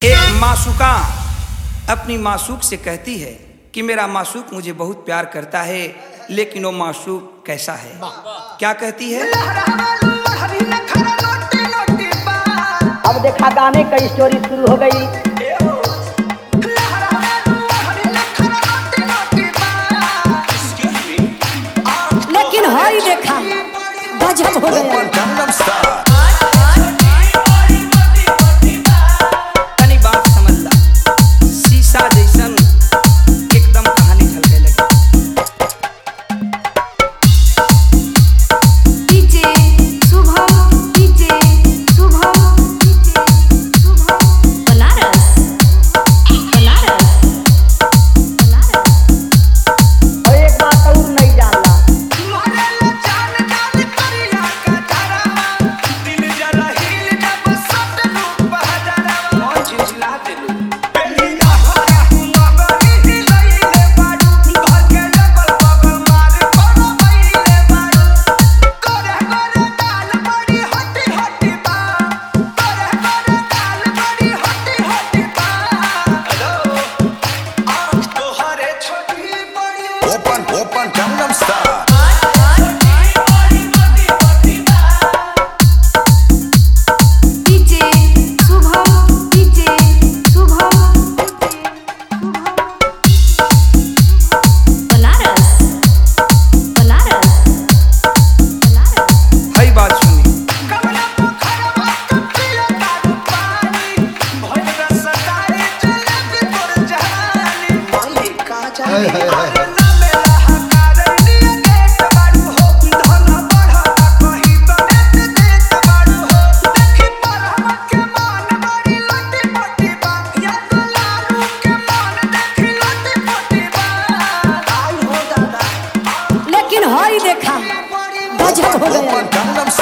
एक मासूका अपनी मासूक से कहती है कि मेरा मासूक मुझे बहुत प्यार करता है, लेकिन वो मासूक कैसा है? क्या कहती है? अब देखा गाने का स्टोरी शुरू हो गई। लेकिन हाई देखा गजब हो गया। तनी बात समझ ला, शीशा जैसन एकदम कहानी झलके लगी। DJ Shubham, DJ Shubham, DJ Shubham, Banaras Banaras Banaras. और एक बात और नहीं जानला, Open Gangnam Style. DJ Shubham, DJ Shubham, Banaras Banaras Banaras. हई बात सुनी, लेकिन हाई देखा गजब हो गया। Gangnam